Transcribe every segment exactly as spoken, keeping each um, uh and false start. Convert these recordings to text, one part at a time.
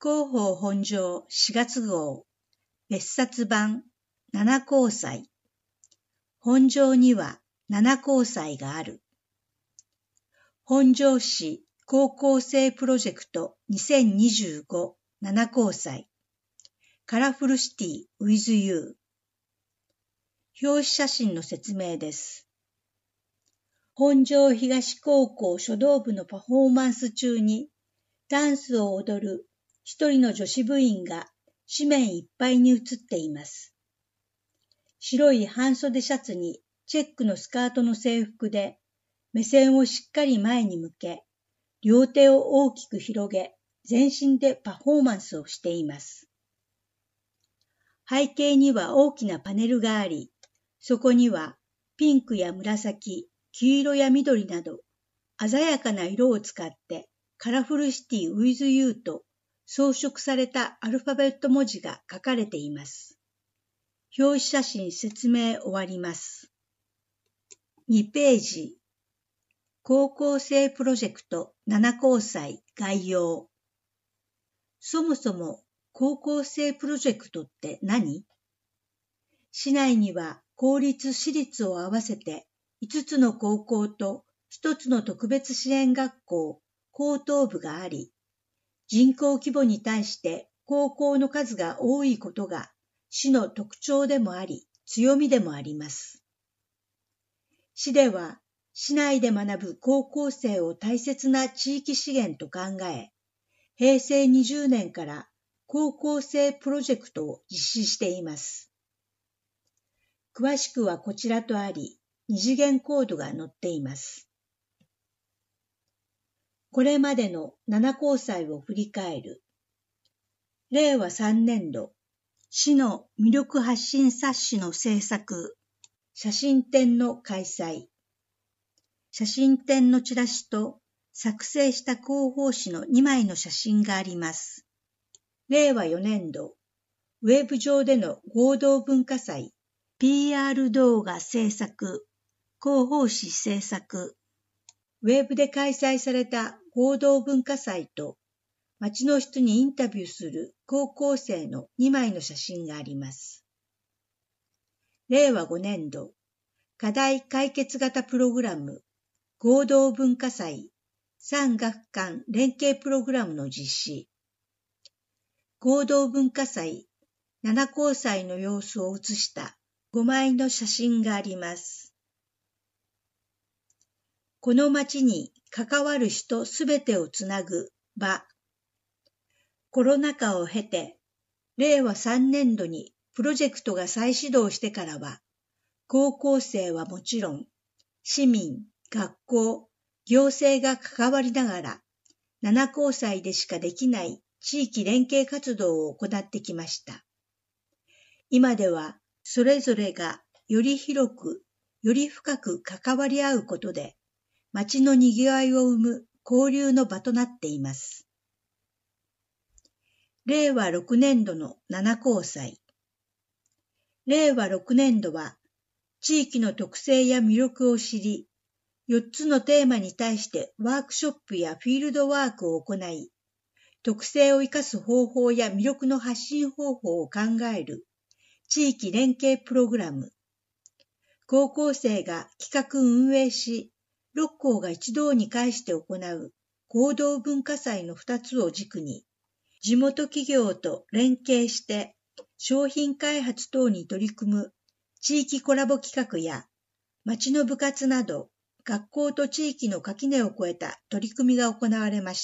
広報本庄しがつ号別冊版七高祭。本庄には七高祭がある。本庄市高校生プロジェクトにせんにじゅうご七高祭。カラフルシティ with you。表紙写真の説明です。本庄東高校書道部のパフォーマンス中にダンスを踊る一人の女子部員が紙面いっぱいに写っています。白い半袖シャツにチェックのスカートの制服で目線をしっかり前に向け、両手を大きく広げ、全身でパフォーマンスをしています。背景には大きなパネルがあり、そこにはピンクや紫、黄色や緑など鮮やかな色を使ってカラフルシティ with you と装飾されたアルファベット文字が書かれています。表紙写真説明終わります。にページ。高校生プロジェクト七高祭概要。そもそも高校生プロジェクトって何？市内には公立私立を合わせていつつの高校とひとつの特別支援学校、高等部があり、人口規模に対して高校の数が多いことが市の特徴でもあり、強みでもあります。市では、市内で学ぶ高校生を大切な地域資源と考え、へいせいにじゅうねんから高校生プロジェクトを実施しています。詳しくはこちらとあり、二次元コードが載っています。これまでの七高祭を振り返る。れいわさんねんど、市の魅力発信冊子の制作、写真展の開催。写真展のチラシと作成した広報誌のにまいの写真があります。れいわよねんど、ウェブ上での合同文化祭、ピーアール 動画制作、広報誌制作、ウェブで開催された合同文化祭と、町の人にインタビューする高校生のにまいの写真があります。れいわごねんど、課題解決型プログラム、合同文化祭、さん学館連携プログラムの実施。合同文化祭、七高祭の様子を写したごまいの写真があります。この町に関わる人すべてをつなぐ場。コロナ禍を経て、れいわさんねんどにプロジェクトが再始動してからは、高校生はもちろん、市民、学校、行政が関わりながら、七高祭でしかできない地域連携活動を行ってきました。今では、それぞれがより広く、より深く関わり合うことで、町のにぎわいを生む交流の場となっています。れいわろくねんどの七高祭。れいわろくねんどは、地域の特性や魅力を知り、よっつのテーマに対してワークショップやフィールドワークを行い、特性を生かす方法や魅力の発信方法を考える地域連携プログラム。高校生が企画運営し、ろっこうが一堂に会して行う合同文化祭のふたつを軸に、地元企業と連携して商品開発等に取り組む地域コラボ企画や町の部活など学校と地域の垣根を越えた取り組みが行われました。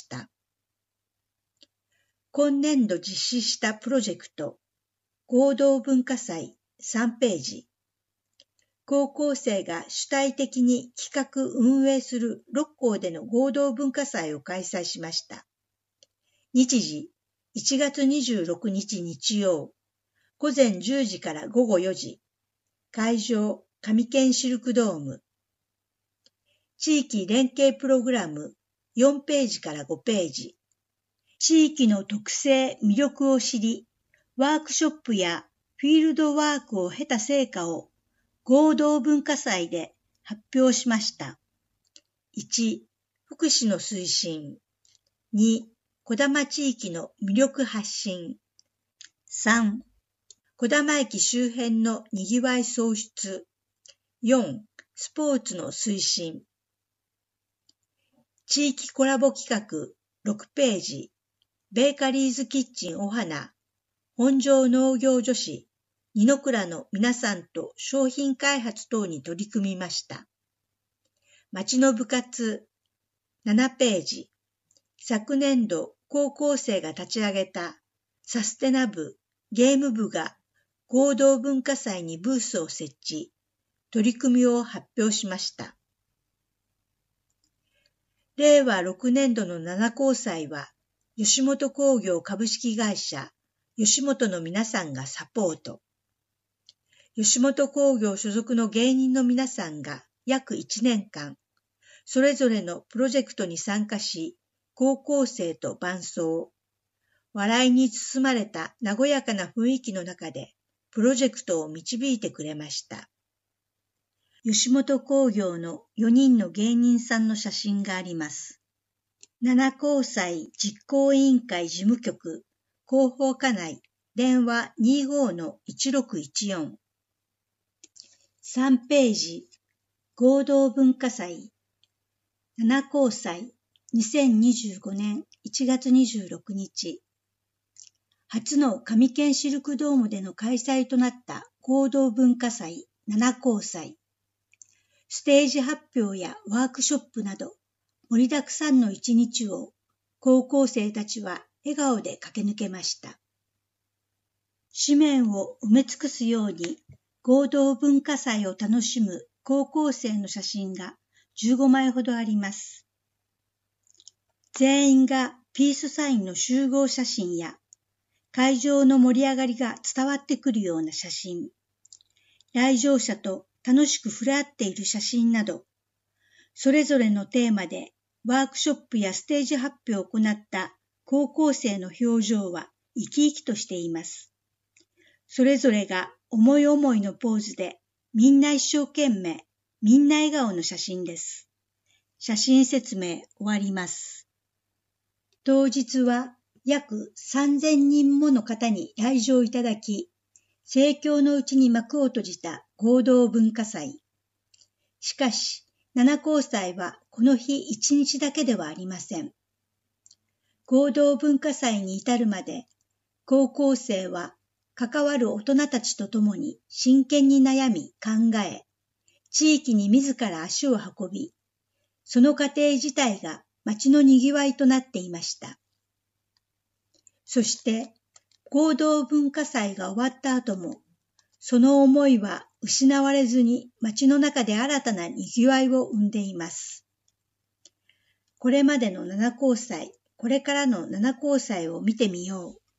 今年度実施したプロジェクト合同文化祭さんページ。高校生が主体的に企画運営するろっこうでの合同文化祭を開催しました。日時いちがつにじゅうろくにち日曜、ごぜんじゅうじからごごよじ、会場上県シルクドーム。地域連携プログラムよんページからごページ。地域の特性、魅力を知り、ワークショップやフィールドワークを経た成果を合同文化祭で発表しました。いち、福祉の推進。に、 小玉地域の魅力発信。さん、小玉駅周辺のにぎわい創出。よん、スポーツの推進。地域コラボ企画ろくページ、ベーカリーズキッチンお花、本庄農業女子、二の倉の皆さんと商品開発等に取り組みました。町の部活ななページ、昨年度高校生が立ち上げたサステナ部、ゲーム部が合同文化祭にブースを設置、取り組みを発表しました。れいわろくねんどの七高祭は、吉本興業株式会社、吉本の皆さんがサポート。吉本興業所属の芸人の皆さんが約いちねんかん、それぞれのプロジェクトに参加し、高校生と伴奏。笑いに包まれた和やかな雰囲気の中で、プロジェクトを導いてくれました。吉本興業のよにんの芸人さんの写真があります。七高祭実行委員会事務局、広報課内、電話 にじゅうごのいちろくいちよん。さんページ、合同文化祭。七高祭にせんにじゅうごねんいちがつにじゅうろくにち。初の上県シルクドームでの開催となった合同文化祭七高祭。ステージ発表やワークショップなど盛りだくさんの一日を高校生たちは笑顔で駆け抜けました。紙面を埋め尽くすように合同文化祭を楽しむ高校生の写真がじゅうごまいほどあります。全員がピースサインの集合写真や会場の盛り上がりが伝わってくるような写真、来場者と楽しく触れ合っている写真など、それぞれのテーマでワークショップやステージ発表を行った高校生の表情は生き生きとしています。それぞれが思い思いのポーズでみんな一生懸命、みんな笑顔の写真です。写真説明終わります。当日は約さんぜんにんもの方に来場いただき、盛況のうちに幕を閉じた合同文化祭。しかし、七高祭はこの日一日だけではありません。合同文化祭に至るまで、高校生は関わる大人たちと共に真剣に悩み考え、地域に自ら足を運び、その過程自体が町のにぎわいとなっていました。そして、合同文化祭が終わった後も、その思いは失われずに町の中で新たなにぎわいを生んでいます。これまでの七高祭、これからの七高祭を見てみよう。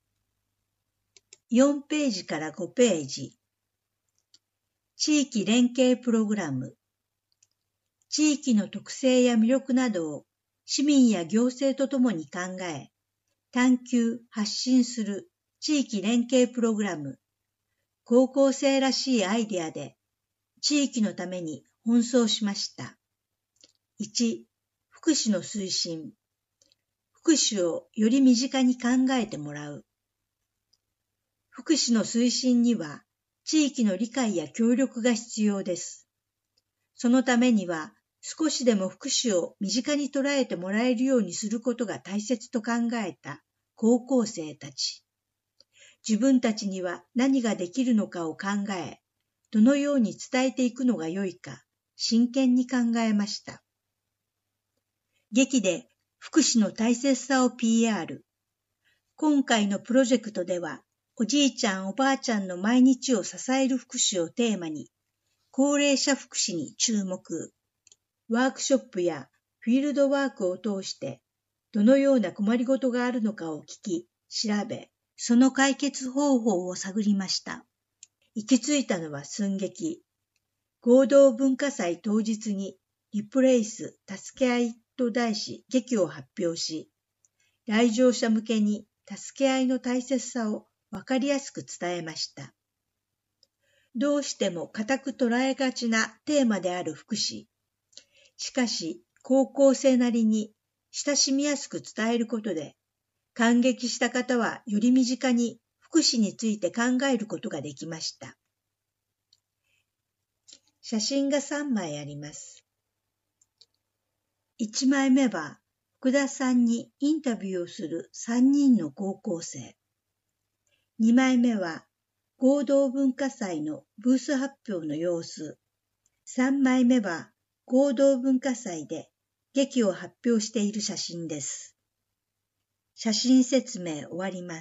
よんページからごページ。地域連携プログラム。地域の特性や魅力などを市民や行政とともに考え、探求、発信する地域連携プログラム。高校生らしいアイデアで地域のために奔走しました。いち、福祉の推進。福祉をより身近に考えてもらう。福祉の推進には地域の理解や協力が必要です。そのためには少しでも福祉を身近に捉えてもらえるようにすることが大切と考えた高校生たち。自分たちには何ができるのかを考え、どのように伝えていくのが良いか、真剣に考えました。劇で福祉の大切さを ピーアール。今回のプロジェクトでは、おじいちゃんおばあちゃんの毎日を支える福祉をテーマに、高齢者福祉に注目。ワークショップやフィールドワークを通して、どのような困りごとがあるのかを聞き、調べ、その解決方法を探りました。行き着いたのは寸劇。合同文化祭当日にリプレイス助け合いと題し劇を発表し、来場者向けに助け合いの大切さをわかりやすく伝えました。どうしても固く捉えがちなテーマである福祉。しかし、高校生なりに親しみやすく伝えることで、 感激した方はより身近に福祉について考えることができました。写真がさんまいあります。いちまいめは福田さんにインタビューをするさんにんの高校生。にまいめは合同文化祭のブース発表の様子。さんまいめは合同文化祭で劇を発表している写真です。写真説明終わります。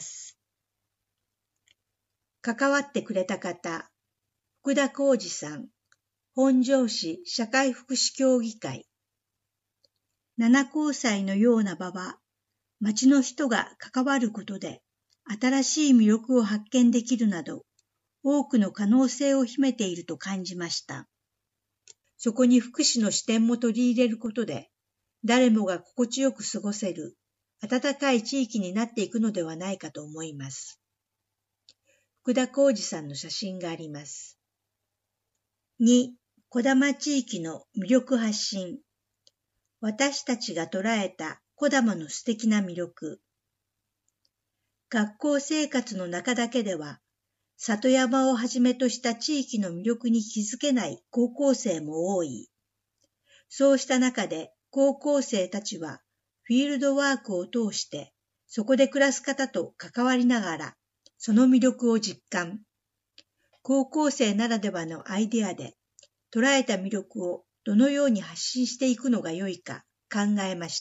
関わってくれた方、福田浩二さん、本庄市社会福祉協議会。七高祭のような場は、町の人が関わることで、新しい魅力を発見できるなど、多くの可能性を秘めていると感じました。そこに福祉の視点も取り入れることで、誰もが心地よく過ごせる、温かい地域になっていくのではないかと思います。福田浩二さんの写真があります。に、児玉地域の魅力発信。私たちが捉えた児玉の素敵な魅力。学校生活の中だけでは、里山をはじめとした地域の魅力に気づけない高校生も多い。そうした中で高校生たちはフィールドワークを通してそこで暮らす方と関わりながらその魅力を実感。高校生ならではのアイデアで捉えた魅力をどのように発信していくのが良いか考えました。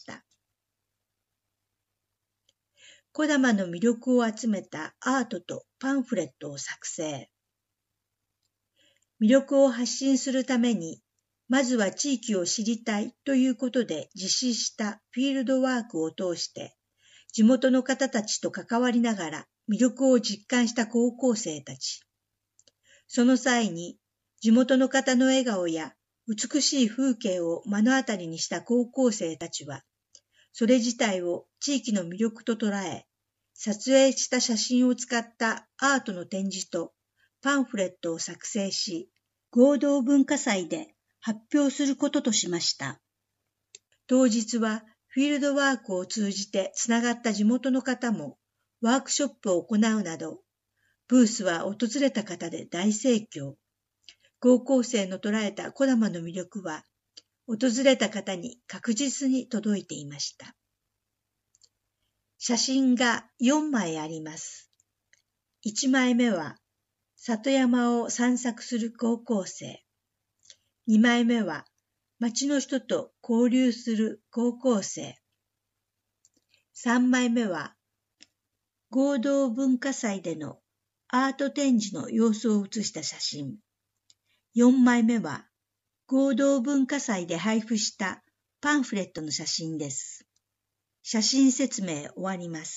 児玉の魅力を集めたアートとパンフレットを作成。魅力を発信するために、まずは地域を知りたいということで実施したフィールドワークを通して、地元の方たちと関わりながら魅力を実感した高校生たち。その際に、地元の方の笑顔や美しい風景を目の当たりにした高校生たちは、それ自体を地域の魅力と捉え、撮影した写真を使ったアートの展示とパンフレットを作成し、合同文化祭で発表することとしました。当日はフィールドワークを通じてつながった地元の方もワークショップを行うなど、ブースは訪れた方で大盛況。高校生の捉えた児玉の魅力は、訪れた方に確実に届いていました。写真がよんまいあります。いちまいめは、里山を散策する高校生。にまいめは、町の人と交流する高校生。さんまいめは、合同文化祭でのアート展示の様子を写した写真。よんまいめは、合同文化祭で配布したパンフレットの写真です。写真説明終わります。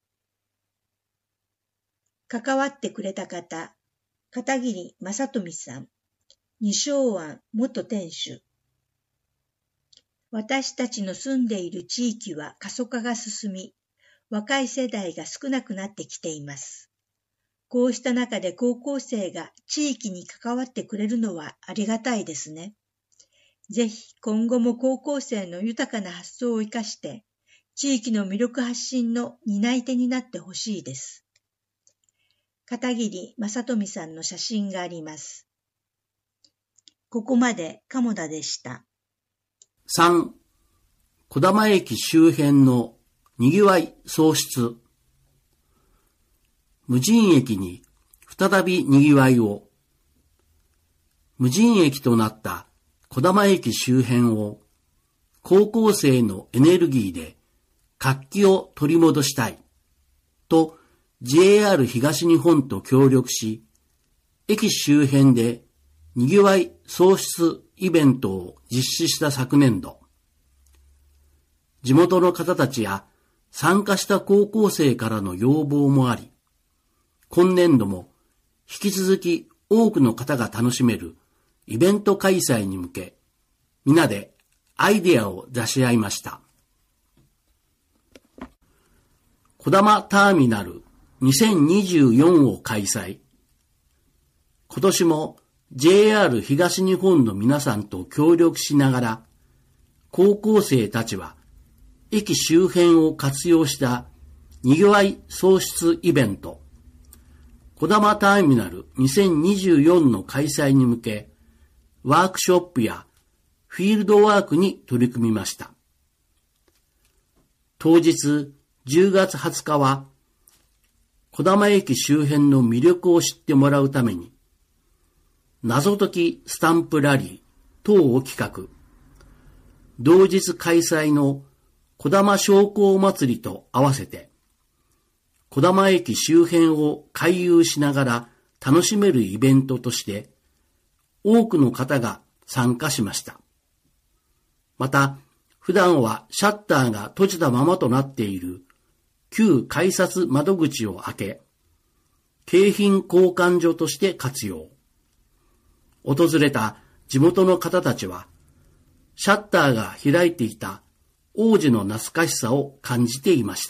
関わってくれた方、片桐正富さん、二松庵元店主。私たちの住んでいる地域は過疎化が進み、若い世代が少なくなってきています。こうした中で高校生が地域に関わってくれるのはありがたいですね。ぜひ今後も高校生の豊かな発想を生かして、地域の魅力発信の担い手になってほしいです。片桐正富さんの写真があります。ここまで鴨田でした。 さん. 児玉駅周辺のにぎわい創出。無人駅に再びにぎわいを。無人駅となった児玉駅周辺を高校生のエネルギーで活気を取り戻したいと ジェイアール 東日本と協力し、駅周辺でにぎわい創出イベントを実施した昨年度。地元の方たちや参加した高校生からの要望もあり、今年度も引き続き多くの方が楽しめるイベント開催に向け、皆でアイデアを出し合いました。児玉ターミナルにせんにじゅうよんを開催。今年も ジェイアール 東日本の皆さんと協力しながら、高校生たちは駅周辺を活用したにぎわい創出イベント、こだまターミナルにせんにじゅうよんの開催に向け、ワークショップやフィールドワークに取り組みました。当日じゅうがつはつかは、こだま駅周辺の魅力を知ってもらうために、謎解きスタンプラリー等を企画、同日開催のこだま商工祭りと合わせて、こだま駅周辺を回遊しながら楽しめるイベントとして、多くの方が参加しました。また、普段はシャッターが閉じたままとなっている旧改札窓口を開け、景品交換所として活用。訪れた地元の方たちは、シャッターが開いていた往時の懐かしさを感じていました。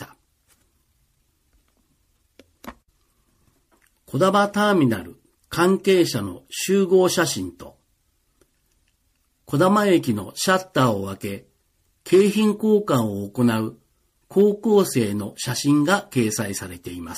こだまターミナル関係者の集合写真と、こだま駅のシャッターを開け、景品交換を行う高校生の写真が掲載されています。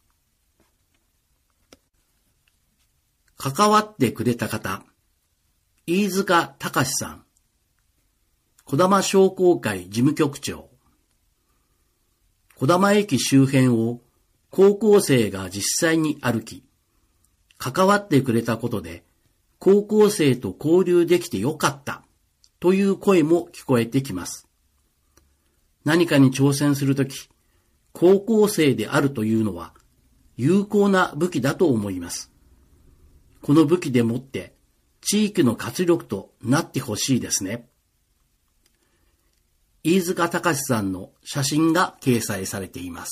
関わってくれた方、飯塚隆さん、こだま商工会事務局長。こだま駅周辺を高校生が実際に歩き、関わってくれたことで高校生と交流できてよかったという声も聞こえてきます。何かに挑戦するとき、高校生であるというのは有効な武器だと思います。この武器でもって地域の活力となってほしいですね。飯塚隆さんの写真が掲載されています。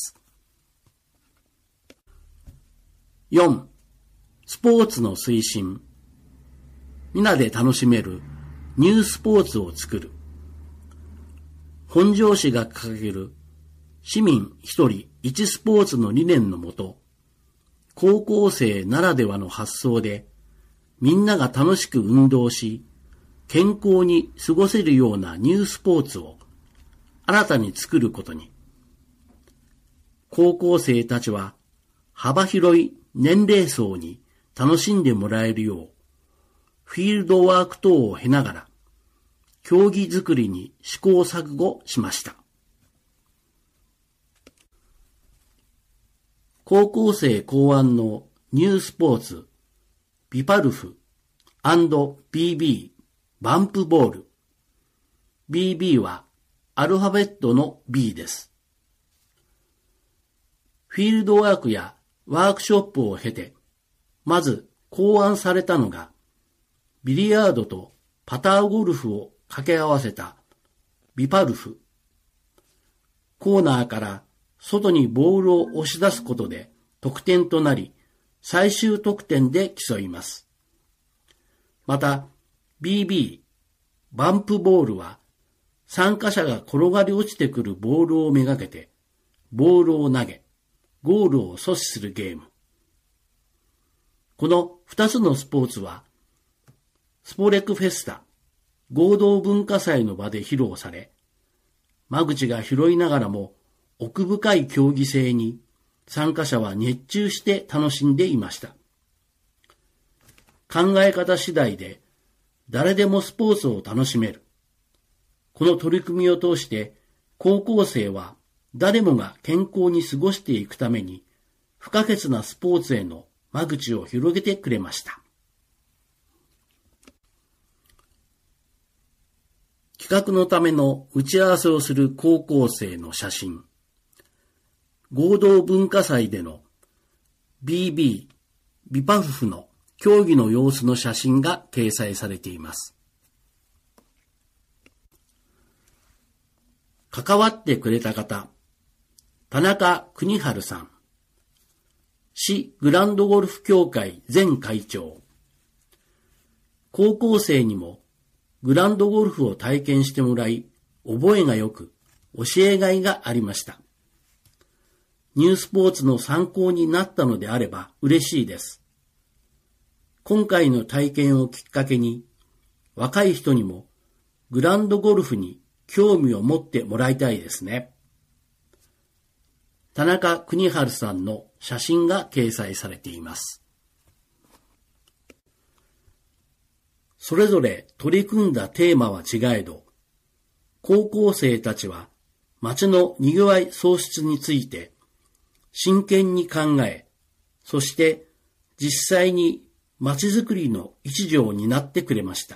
よん. スポーツの推進。皆で楽しめるニュースポーツを作る。本庄市が掲げる市民一人一スポーツの理念のもと、高校生ならではの発想でみんなが楽しく運動し、健康に過ごせるようなニュースポーツを新たに作ることに。高校生たちは幅広い年齢層に楽しんでもらえるよう、フィールドワーク等を経ながら、競技作りに試行錯誤しました。高校生考案のニュースポーツ、ビパルフ &ビービー バンプボール。ビービー はアルファベットの ビー です。フィールドワークやワークショップを経て、まず考案されたのが、ビリヤードとパターゴルフを掛け合わせたビパルフ。コーナーから外にボールを押し出すことで得点となり、最終得点で競います。また、ビービー、バンプボールは、参加者が転がり落ちてくるボールをめがけて、ボールを投げ、ゴールを阻止するゲーム。この二つのスポーツは、スポレクフェスタ、合同文化祭の場で披露され、間口が広いながらも奥深い競技性に参加者は熱中して楽しんでいました。考え方次第で誰でもスポーツを楽しめる。この取り組みを通して高校生は誰もが健康に過ごしていくために不可欠なスポーツへの間口を広げてくれました。企画のための打ち合わせをする高校生の写真。合同文化祭での ビービー、ビパフフの競技の様子の写真が掲載されています。関わってくれた方、田中邦治さん、市グランドゴルフ協会前会長。高校生にもグランドゴルフを体験してもらい、覚えがよく、教えがいがありました。ニュースポーツの参考になったのであれば嬉しいです。今回の体験をきっかけに、若い人にもグランドゴルフに興味を持ってもらいたいですね。 田中邦治さんの写真が掲載されています。それぞれ取り組んだテーマは違えど、高校生たちは街のにぎわい創出について真剣に考え、そして実際に街づくりの一助になってくれました。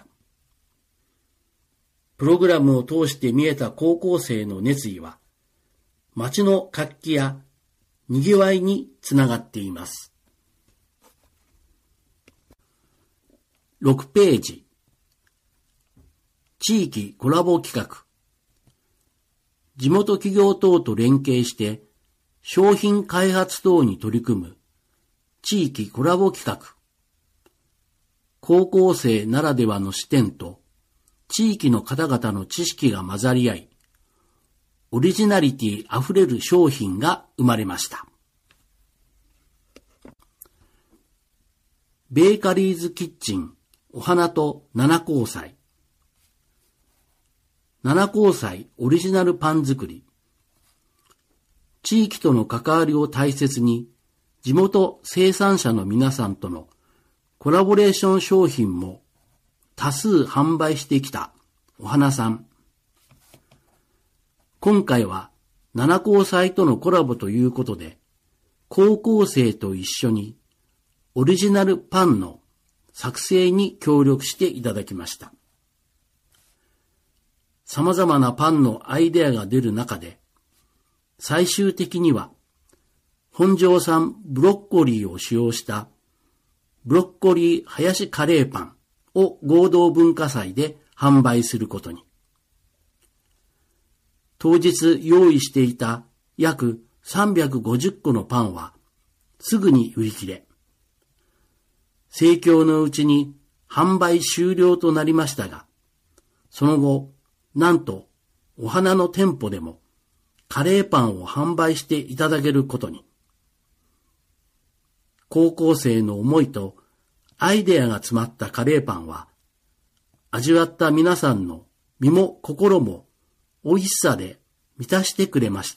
プログラムを通して見えた高校生の熱意は、街の活気やにぎわいにつながっています。ろくページ、地域コラボ企画。地元企業等と連携して商品開発等に取り組む地域コラボ企画。高校生ならではの視点と地域の方々の知識が混ざり合い、オリジナリティあふれる商品が生まれました。ベーカリーズキッチンお花と七交際。七交際オリジナルパン作り。地域との関わりを大切に、地元生産者の皆さんとのコラボレーション商品も多数販売してきたお花さん。今回は七交際とのコラボということで、高校生と一緒にオリジナルパンの作成に協力していただきました。様々なパンのアイデアが出る中で、最終的には本庄産ブロッコリーを使用したブロッコリーハヤシカレーパンを合同文化祭で販売することに。当日用意していた約さんびゃくごじゅっこのパンはすぐに売り切れ、盛況のうちに販売終了となりましたが、その後、なんとお花の店舗でもカレーパンを販売していただけることに。高校生の思いとアイデアが詰まったカレーパンは、味わった皆さんの身も心も美味しさで満たしてくれました。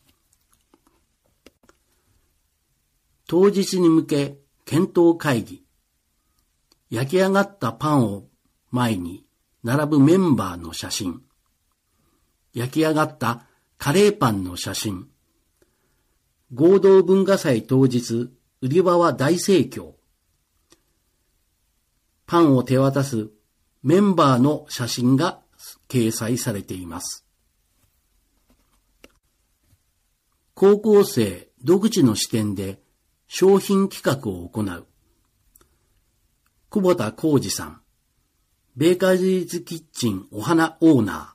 当日に向け検討会議。焼き上がったパンを前に並ぶメンバーの写真。焼き上がったカレーパンの写真。合同文化祭当日、売り場は大盛況。パンを手渡すメンバーの写真が掲載されています。高校生独自の視点で商品企画を行う。久保田浩二さん、ベーカリーズキッチンお花オーナー。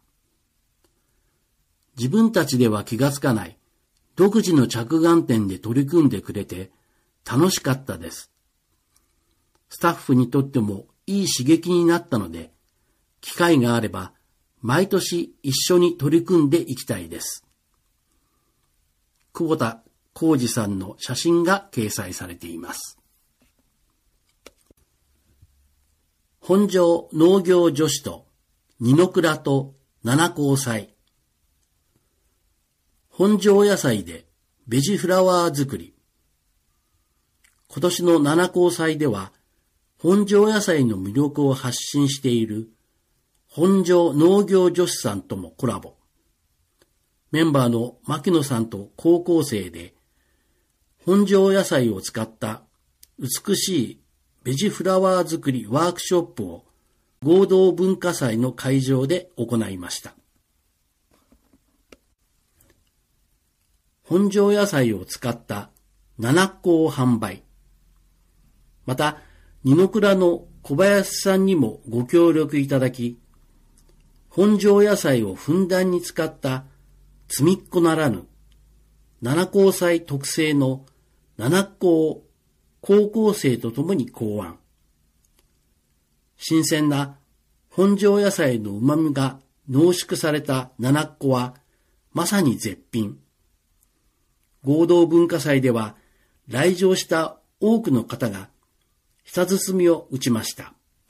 自分たちでは気がつかない独自の着眼点で取り組んでくれて楽しかったです。スタッフにとってもいい刺激になったので、機会があれば毎年一緒に取り組んでいきたいです。久保田浩二さんの写真が掲載されています。本庄農業女子と二の倉と七交際。本庄野菜でベジフラワー作り。今年の七交際では、本庄野菜の魅力を発信している本庄農業女子さんともコラボ。メンバーの牧野さんと高校生で、本庄野菜を使った美しいベジフラワー作りワークショップを合同文化祭の会場で行いました。本庄野菜を使った七個を販売。また、二の倉の小林さんにもご協力いただき、本庄野菜をふんだんに使ったつみっこならぬ七交際特製の七個を高校生とともに考案。新鮮な本庄野菜の旨味が濃縮された七個はまさに絶品。合同文化祭では来場した多くの方が舌鼓を打ちました。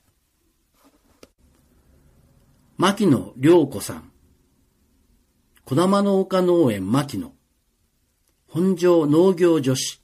牧野良子さん、小玉の丘農園牧野。 本庄農業女子。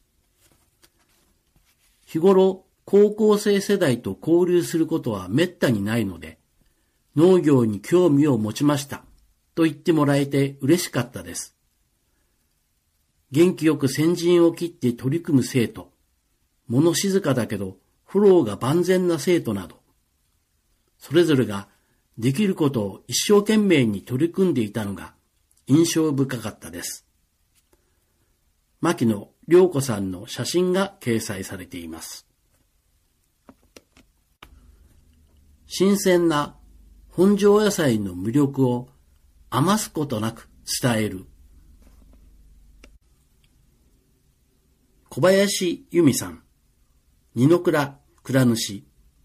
日頃、高校生世代と交流することはめったにないので、農業に興味を持ちましたと言ってもらえて嬉しかったです。元気よく先陣を切って取り組む生徒、物静かだけどフォローが万全な生徒など、それぞれができることを一生懸命に取り組んでいたのが印象深かったです。牧野良子さんの写真が掲載されています。新鮮な本庄野菜の魅力を余すことなく伝える。小林由美さん、二の倉倉主。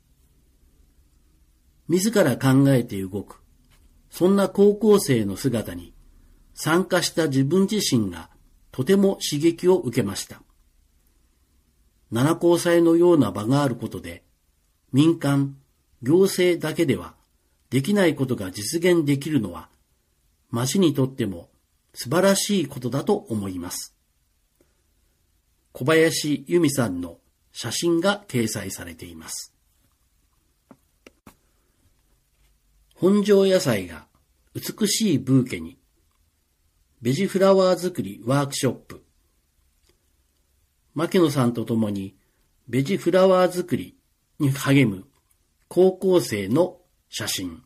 自ら考えて動く、そんな高校生の姿に参加した自分自身がとても刺激を受けました。七高祭のような場があることで、民間、行政だけではできないことが実現できるのは、町にとっても素晴らしいことだと思います。小林由美さんの写真が掲載されています。本庄野菜が美しいブーケに、ベジフラワー作りワークショップ。牧野さんと共にベジフラワー作りに励む高校生の写真。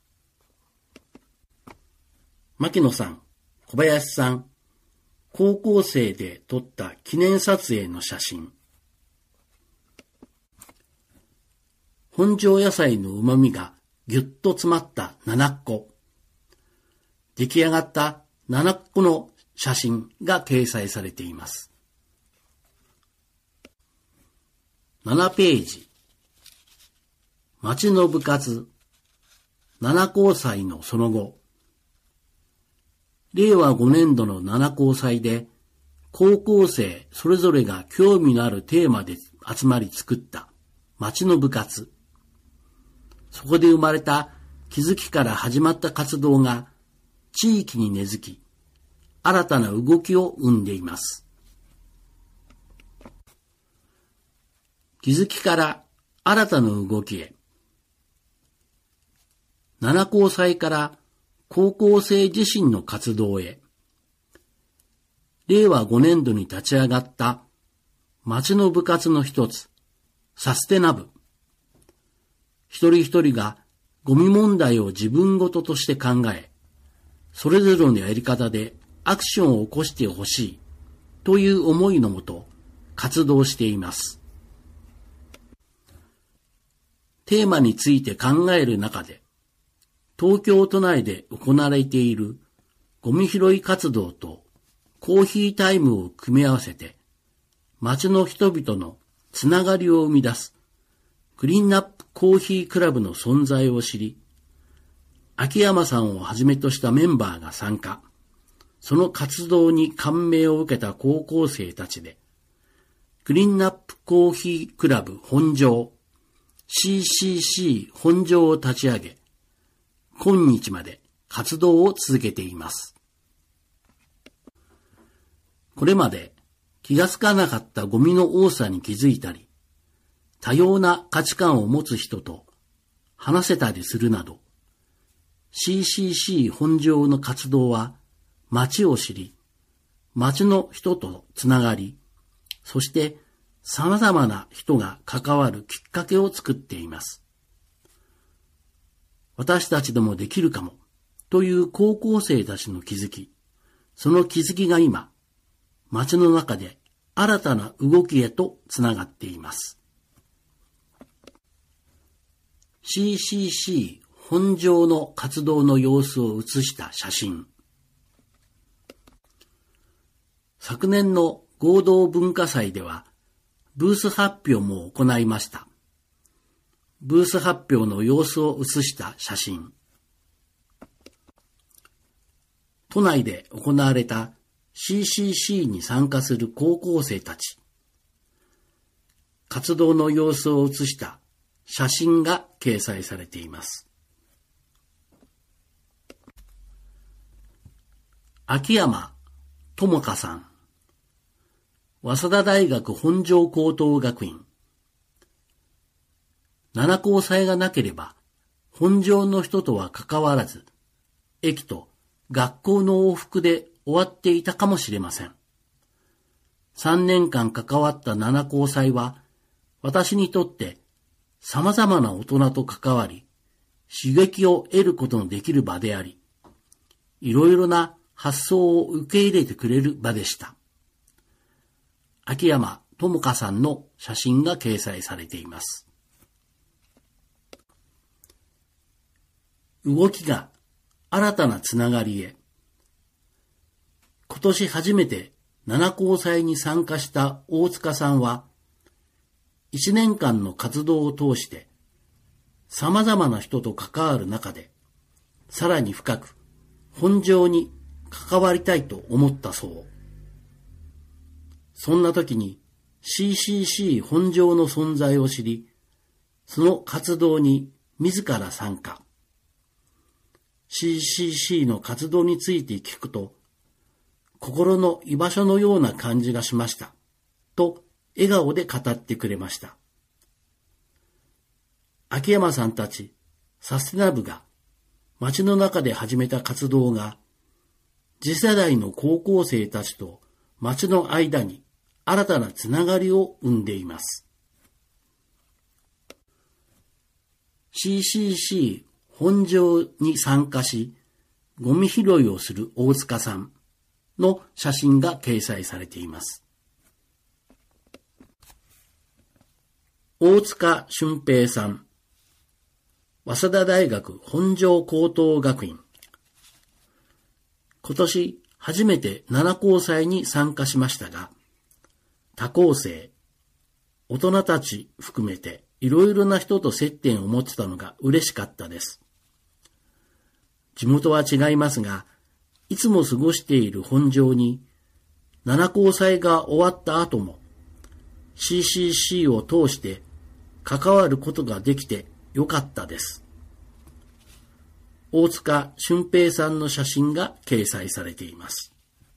牧野さん、小林さん、高校生で撮った記念撮影の写真。本庄野菜の旨味がぎゅっと詰まったななこ。出来上がったななこの写真が掲載されています。ななページ。町の部活、七高祭のその後。れいわごねんどの七高祭で、高校生それぞれが興味のあるテーマで集まり作った町の部活。そこで生まれた気づきから始まった活動が地域に根付き、新たな動きを生んでいます。気づきから新たな動きへ。七高祭から高校生自身の活動へ。れいわごねんどに立ち上がった町の部活の一つ、サステナ部。一人一人がゴミ問題を自分ごととして考え、それぞれのやり方でアクションを起こしてほしいという思いのもと活動しています。テーマについて考える中で、東京都内で行われているゴミ拾い活動とコーヒータイムを組み合わせて、町の人々のつながりを生み出すクリーンナップコーヒークラブの存在を知り、秋山さんをはじめとしたメンバーが参加、その活動に感銘を受けた高校生たちで、クリーンナップコーヒークラブ本庄、シーシーシー 本庄を立ち上げ、今日まで活動を続けています。これまで気がつかなかったゴミの多さに気づいたり、多様な価値観を持つ人と話せたりするなど、シーシーシー 本庄の活動は町を知り、町の人とつながり、そして様々な人が関わるきっかけを作っています。私たちでもできるかもという高校生たちの気づき、その気づきが今、町の中で新たな動きへとつながっています。シーシーシー 本庄の活動の様子を写した写真。昨年の合同文化祭では、ブース発表も行いました。ブース発表の様子を写した写真。都内で行われた シーシーシー に参加する高校生たち。活動の様子を写した写真が掲載されています。秋山智香さん、 早稲田大学本庄高等学院。七高祭がなければ、本庄の人とは関わらず、駅と学校の往復で終わっていたかもしれません。三年間関わった七高祭は、私にとって様々な大人と関わり、刺激を得ることのできる場であり、いろいろな発想を受け入れてくれる場でした。秋山智香さんの写真が掲載されています。動きが新たなつながりへ。今年初めて七高祭に参加した大塚さんは、一年間の活動を通して様々な人と関わる中で、さらに深く本庄に関わりたいと思ったそう。そんな時に シーシーシー 本庄の存在を知り、その活動に自ら参加。シーシーシー の活動について聞くと、心の居場所のような感じがしました、と笑顔で語ってくれました。秋山さんたちサステナ部が街の中で始めた活動が、次世代の高校生たちと街の間に新たなつながりを生んでいます。シーシーシー 本庄に参加し、ゴミ拾いをする大塚さんの写真が掲載されています。大塚俊平さん、早稲田大学本庄高等学院。今年初めて七高祭に参加しましたが、他校生、大人たち含めていろいろな人と接点を持ってたのが嬉しかったです。地元は違いますが、いつも過ごしている本庄に、七高祭が終わった後も シーシーシー を通して関わることができてよかったです。大塚俊平さんの写真が掲載されています。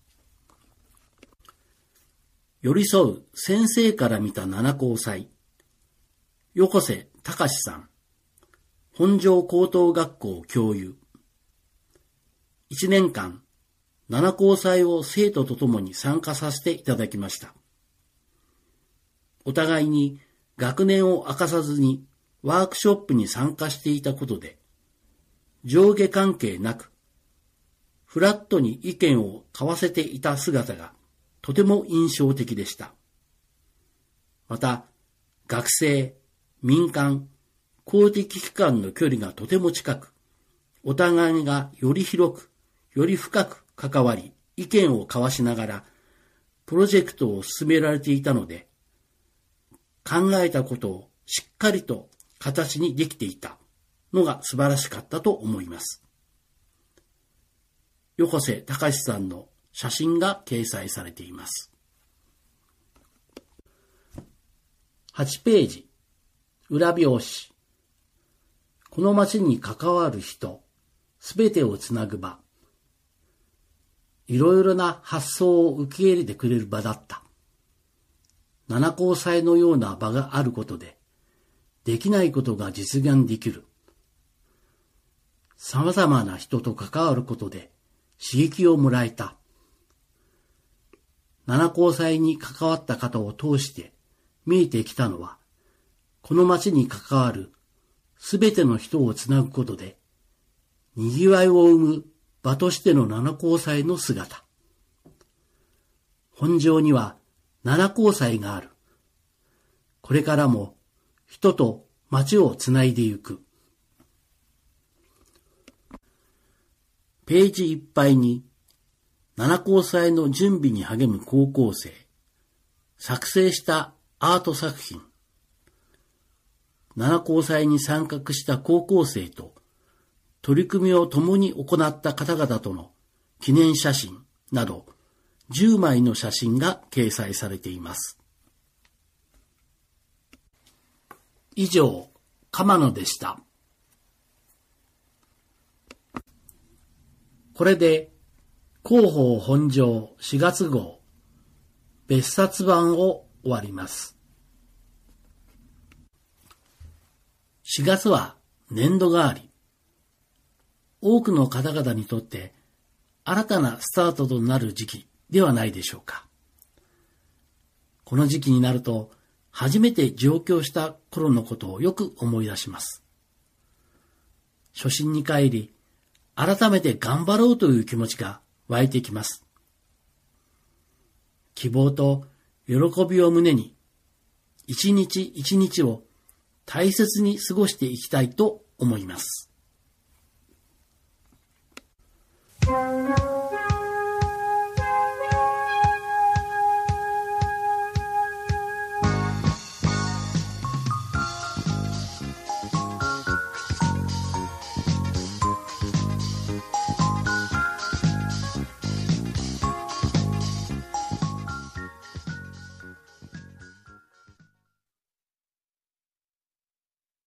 寄り添う先生から見た七高祭。横瀬隆さん、本庄高等学校教諭。一年間、七高祭を生徒と共に参加させていただきました。お互いに学年を明かさずにワークショップに参加していたことで、上下関係なく、フラットに意見を交わせていた姿がとても印象的でした。また、学生、民間、公的機関の距離がとても近く、お互いがより広く、より深く関わり、意見を交わしながら、プロジェクトを進められていたので、考えたことをしっかりと形にできていたのが素晴らしかったと思います。横瀬隆さんの写真が掲載されています。はちページ、裏表紙。この街に関わる人、すべてをつなぐ場。いろいろな発想を受け入れてくれる場だった。七高祭のような場があることで、できないことが実現できる。様々な人と関わることで刺激をもらえた。七高祭に関わった方を通して見えてきたのは、この街に関わるすべての人をつなぐことで、賑わいを生む場としての七高祭の姿。本庄には七高祭がある。これからも人と街をつないでゆく。ページいっぱいに七高祭の準備に励む高校生、作成したアート作品、七高祭に参画した高校生と取り組みを共に行った方々との記念写真などじゅうまいの写真が掲載されています。以上、鎌野でした。これで広報本庄しがつ号別冊版を終わります。しがつは年度替わり。多くの方々にとって新たなスタートとなる時期ではないでしょうか。この時期になると初めて上京した頃のことをよく思い出します。初心に帰り、改めて頑張ろうという気持ちが湧いてきます。希望と喜びを胸に、一日一日を大切に過ごしていきたいと思います。